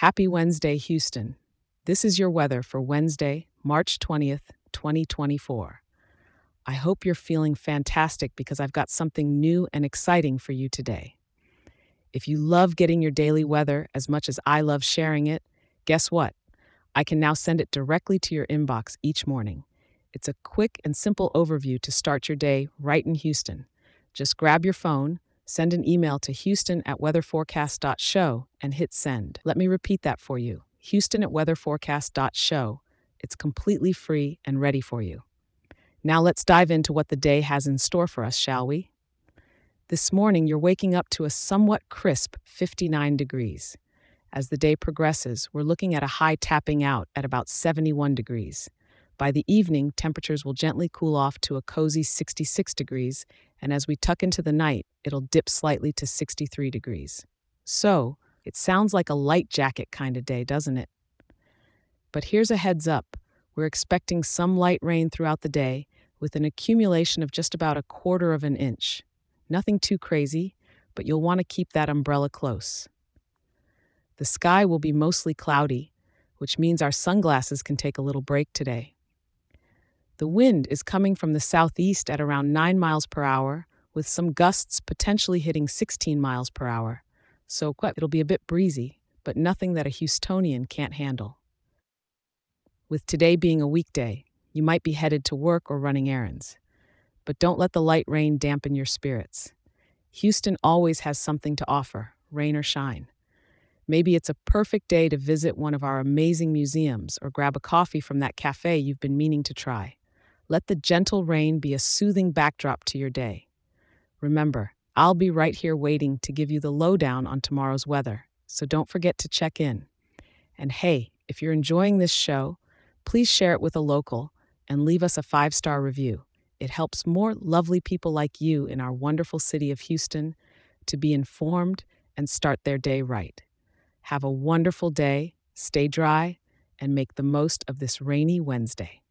Happy Wednesday, Houston. This is your weather for Wednesday, March 20th, 2024. I hope you're feeling fantastic because I've got something new and exciting for you today. If you love getting your daily weather as much as I love sharing it, guess what? I can now send it directly to your inbox each morning. It's a quick and simple overview to start your day right in Houston. Just grab your phone, send an email to houston@weatherforecast.show, and hit send. Let me repeat that for you. houston@weatherforecast.show. It's completely free and ready for you. Now let's dive into what the day has in store for us, shall we? This morning, you're waking up to a somewhat crisp 59 degrees. As the day progresses, we're looking at a high tapping out at about 71 degrees. By the evening, temperatures will gently cool off to a cozy 66 degrees, and as we tuck into the night, it'll dip slightly to 63 degrees. So, it sounds like a light jacket kind of day, doesn't it? But here's a heads up. We're expecting some light rain throughout the day, with an accumulation of just about a quarter of an inch. Nothing too crazy, but you'll want to keep that umbrella close. The sky will be mostly cloudy, which means our sunglasses can take a little break today. The wind is coming from the southeast at around 9 miles per hour, with some gusts potentially hitting 16 miles per hour. So it'll be a bit breezy, but nothing that a Houstonian can't handle. With today being a weekday, you might be headed to work or running errands. But don't let the light rain dampen your spirits. Houston always has something to offer, rain or shine. Maybe it's a perfect day to visit one of our amazing museums or grab a coffee from that cafe you've been meaning to try. Let the gentle rain be a soothing backdrop to your day. Remember, I'll be right here waiting to give you the lowdown on tomorrow's weather, so don't forget to check in. And hey, if you're enjoying this show, please share it with a local and leave us a 5-star review. It helps more lovely people like you in our wonderful city of Houston to be informed and start their day right. Have a wonderful day, stay dry, and make the most of this rainy Wednesday.